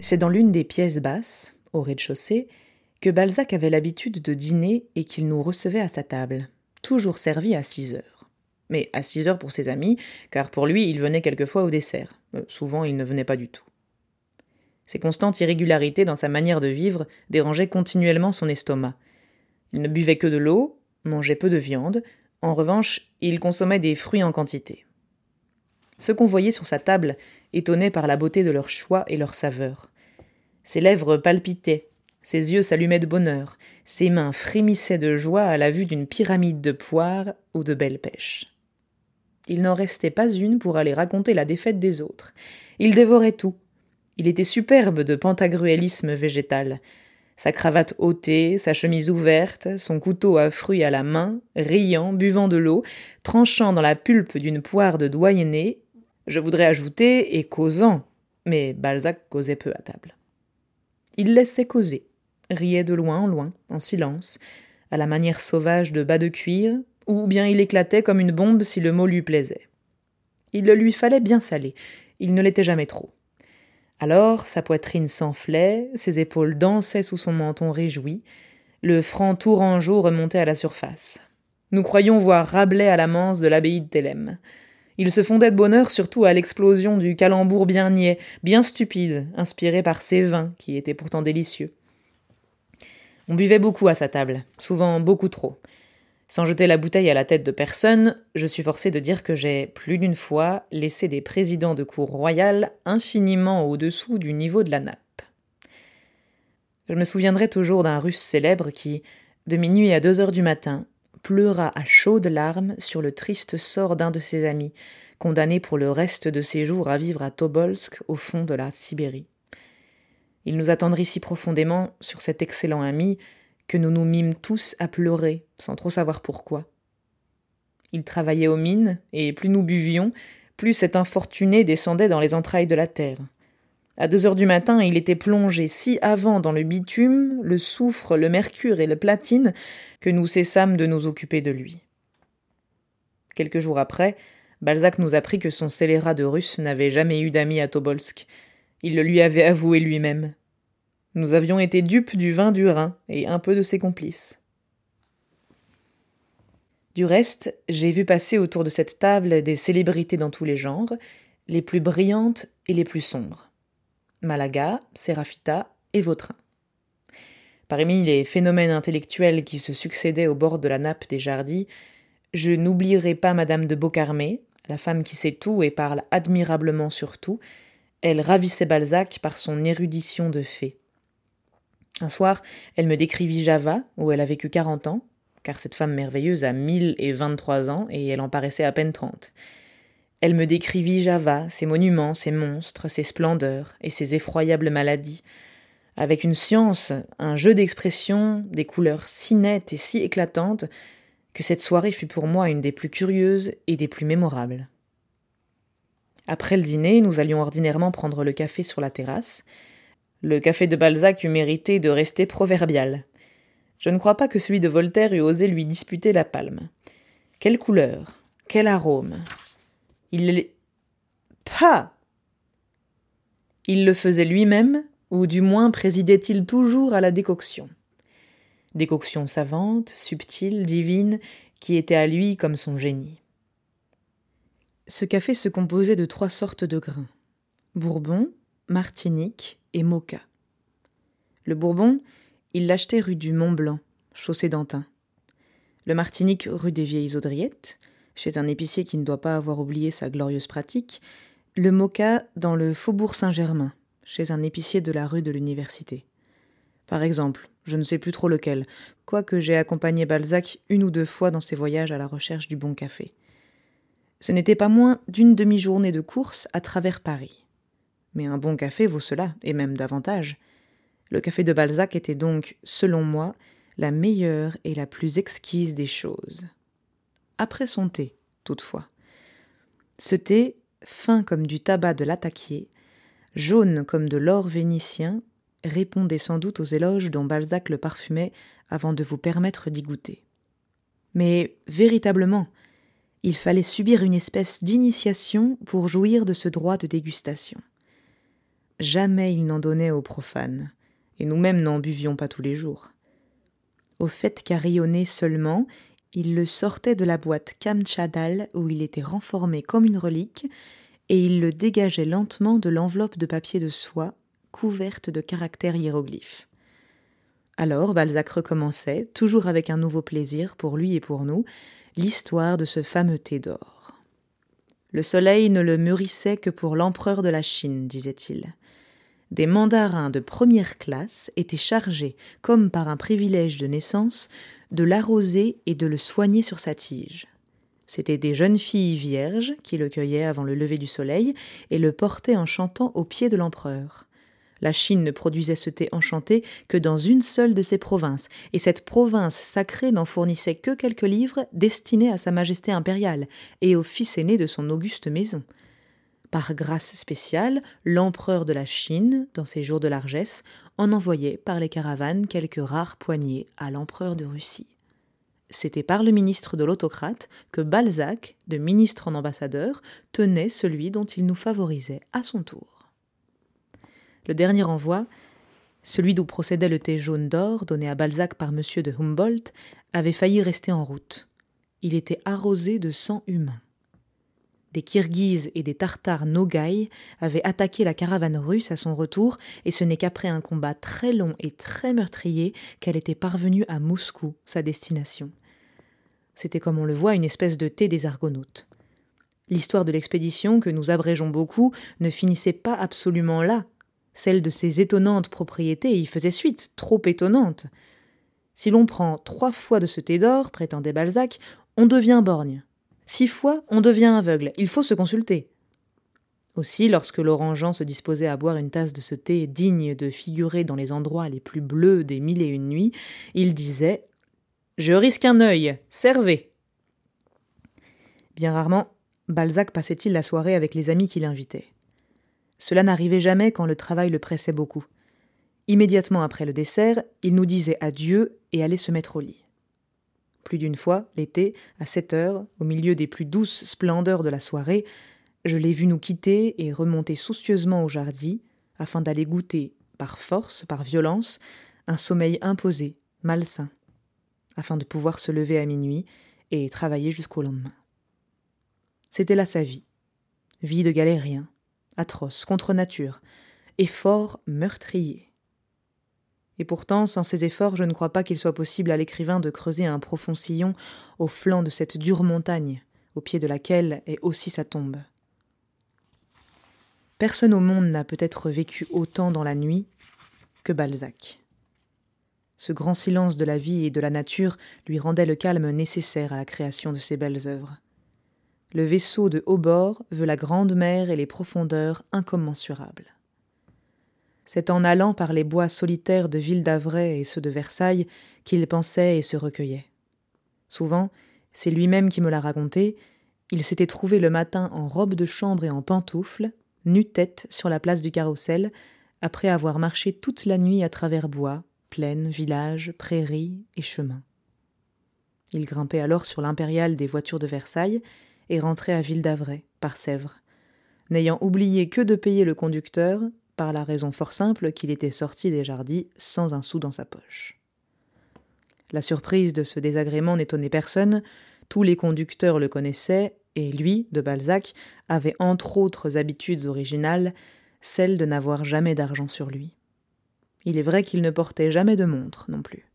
C'est dans l'une des pièces basses, au rez-de-chaussée, que Balzac avait l'habitude de dîner et qu'il nous recevait à sa table, toujours servi à 6 heures. Mais à 6 heures pour ses amis, car pour lui, il venait quelquefois au dessert. Souvent, il ne venait pas du tout. Ces constantes irrégularités dans sa manière de vivre dérangeaient continuellement son estomac. Il ne buvait que de l'eau, mangeait peu de viande. En revanche, il consommait des fruits en quantité. Ceux qu'on voyait sur sa table étonnaient par la beauté de leur choix et leur saveur. Ses lèvres palpitaient, ses yeux s'allumaient de bonheur, ses mains frémissaient de joie à la vue d'une pyramide de poires ou de belles pêches. Il n'en restait pas une pour aller raconter la défaite des autres. Il dévorait tout. Il était superbe de pantagruélisme végétal. Sa cravate ôtée, sa chemise ouverte, son couteau à fruits à la main, riant, buvant de l'eau, tranchant dans la pulpe d'une poire de doyenné, je voudrais ajouter, et causant, mais Balzac causait peu à table. Il laissait causer, riait de loin en loin, en silence, à la manière sauvage de bas de cuir, ou bien il éclatait comme une bombe si le mot lui plaisait. Il le lui fallait bien salé, il ne l'était jamais trop. Alors sa poitrine s'enflait, ses épaules dansaient sous son menton réjoui, le franc tourangeau remontait à la surface. Nous croyions voir Rabelais à la manse de l'abbaye de Thélème. Il se fondait de bonheur surtout à l'explosion du calembour bien niais, bien stupide, inspiré par ses vins, qui étaient pourtant délicieux. On buvait beaucoup à sa table, souvent beaucoup trop. Sans jeter la bouteille à la tête de personne, je suis forcé de dire que j'ai, plus d'une fois, laissé des présidents de cour royale infiniment au-dessous du niveau de la nappe. Je me souviendrai toujours d'un Russe célèbre qui, de minuit à 2 heures du matin, pleura à chaudes larmes sur le triste sort d'un de ses amis, condamné pour le reste de ses jours à vivre à Tobolsk, au fond de la Sibérie. Il nous attendrit si profondément sur cet excellent ami que nous nous mîmes tous à pleurer, sans trop savoir pourquoi. Il travaillait aux mines, et plus nous buvions, plus cet infortuné descendait dans les entrailles de la terre. À 2 heures du matin, il était plongé si avant dans le bitume, le soufre, le mercure et le platine que nous cessâmes de nous occuper de lui. Quelques jours après, Balzac nous apprit que son scélérat de Russe n'avait jamais eu d'amis à Tobolsk. Il le lui avait avoué lui-même. Nous avions été dupes du vin du Rhin et un peu de ses complices. Du reste, j'ai vu passer autour de cette table des célébrités dans tous les genres, les plus brillantes et les plus sombres. Malaga, Sérafita et Vautrin. Parmi les phénomènes intellectuels qui se succédaient au bord de la nappe des Jardis, je n'oublierai pas Madame de Beaucarmé, la femme qui sait tout et parle admirablement sur tout. Elle ravissait Balzac par son érudition de fée. Un soir, elle me décrivit Java, où elle a vécu 40 ans, car cette femme merveilleuse a 1023 ans et elle en paraissait à peine 30. Elle me décrivit Java, ses monuments, ses monstres, ses splendeurs et ses effroyables maladies, avec une science, un jeu d'expression, des couleurs si nettes et si éclatantes, que cette soirée fut pour moi une des plus curieuses et des plus mémorables. Après le dîner, nous allions ordinairement prendre le café sur la terrasse. Le café de Balzac eût mérité de rester proverbial. Je ne crois pas que celui de Voltaire eût osé lui disputer la palme. Quelle couleur, quel arôme. Pah! Il le faisait lui-même, ou du moins présidait-il toujours à la décoction. Décoction savante, subtile, divine, qui était à lui comme son génie. Ce café se composait de 3 sortes de grains. Bourbon, Martinique et Moka. Le Bourbon, il l'achetait rue du Mont-Blanc, chaussée d'Antin. Le Martinique rue des Vieilles Audriettes, chez un épicier qui ne doit pas avoir oublié sa glorieuse pratique. Le Moka dans le Faubourg Saint-Germain, chez un épicier de la rue de l'Université. Par exemple, je ne sais plus trop lequel, quoique j'ai accompagné Balzac 1 ou 2 fois dans ses voyages à la recherche du bon café. Ce n'était pas moins d'1 demi-journée de course à travers Paris. Mais un bon café vaut cela, et même davantage. Le café de Balzac était donc, selon moi, la meilleure et la plus exquise des choses. Après son thé, toutefois. Ce thé, fin comme du tabac de Lataquié, jaune comme de l'or vénitien, répondait sans doute aux éloges dont Balzac le parfumait avant de vous permettre d'y goûter. Mais, véritablement, il fallait subir une espèce d'initiation pour jouir de ce droit de dégustation. jamais il n'en donnait aux profanes, et nous-mêmes n'en buvions pas tous les jours. Au fait carillonné seulement, il le sortait de la boîte Kamtchadal où il était renformé comme une relique, et il le dégageait lentement de l'enveloppe de papier de soie couverte de caractères hiéroglyphes. Alors Balzac recommençait, toujours avec un nouveau plaisir pour lui et pour nous, l'histoire de ce fameux thé d'or. Le soleil ne le mûrissait que pour l'empereur de la Chine, disait-il. Des mandarins de première classe étaient chargés, comme par un privilège de naissance, de l'arroser et de le soigner sur sa tige. C'étaient des jeunes filles vierges qui le cueillaient avant le lever du soleil et le portaient en chantant aux pieds de l'empereur. La Chine ne produisait ce thé enchanté que dans une seule de ses provinces, et cette province sacrée n'en fournissait que quelques livres destinés à Sa Majesté impériale et au fils aîné de son auguste maison. Par grâce spéciale, l'empereur de la Chine, dans ses jours de largesse, en envoyait par les caravanes quelques rares poignées à l'empereur de Russie. C'était par le ministre de l'autocrate que Balzac, de ministre en ambassadeur, tenait celui dont il nous favorisait à son tour. Le dernier envoi, celui d'où procédait le thé jaune d'or donné à Balzac par M. de Humboldt, avait failli rester en route. Il était arrosé de sang humain. Des Kirghizes et des Tartares Nogaï avaient attaqué la caravane russe à son retour, et ce n'est qu'après un combat très long et très meurtrier qu'elle était parvenue à Moscou, sa destination. C'était, comme on le voit, une espèce de thé des Argonautes. L'histoire de l'expédition, que nous abrégeons beaucoup, ne finissait pas absolument là. Celle de ses étonnantes propriétés y faisait suite, trop étonnante. Si l'on prend 3 fois de ce thé d'or, prétendait Balzac, on devient borgne. 6 fois, on devient aveugle. Il faut se consulter. Aussi, lorsque Laurent Jean se disposait à boire une tasse de ce thé digne de figurer dans les endroits les plus bleus des 1001 nuits, il disait « Je risque un œil, servez !» Bien rarement, Balzac passait-il la soirée avec les amis qui l'invitaient. Cela n'arrivait jamais quand le travail le pressait beaucoup. Immédiatement après le dessert, il nous disait adieu et allait se mettre au lit. Plus d'une fois, l'été, à 7 heures, au milieu des plus douces splendeurs de la soirée, je l'ai vu nous quitter et remonter soucieusement au jardin, afin d'aller goûter, par force, par violence, un sommeil imposé, malsain, afin de pouvoir se lever à minuit et travailler jusqu'au lendemain. C'était là sa vie de galérien, atroce, contre nature, effort meurtrier. Et pourtant, sans ces efforts, je ne crois pas qu'il soit possible à l'écrivain de creuser un profond sillon au flanc de cette dure montagne, au pied de laquelle est aussi sa tombe. Personne au monde n'a peut-être vécu autant dans la nuit que Balzac. Ce grand silence de la vie et de la nature lui rendait le calme nécessaire à la création de ses belles œuvres. Le vaisseau de haut bord veut la grande mer et les profondeurs incommensurables. C'est en allant par les bois solitaires de Ville-d'Avray et ceux de Versailles qu'il pensait et se recueillait. Souvent, c'est lui-même qui me l'a raconté, il s'était trouvé le matin en robe de chambre et en pantoufles, nu-tête sur la place du Carrousel, après avoir marché toute la nuit à travers bois, plaines, villages, prairies et chemins. Il grimpait alors sur l'impériale des voitures de Versailles et rentrait à Ville-d'Avray, par Sèvres, n'ayant oublié que de payer le conducteur, par la raison fort simple qu'il était sorti des jardins sans un sou dans sa poche. La surprise de ce désagrément n'étonnait personne, tous les conducteurs le connaissaient, et lui, de Balzac, avait entre autres habitudes originales, celle de n'avoir jamais d'argent sur lui. Il est vrai qu'il ne portait jamais de montre non plus.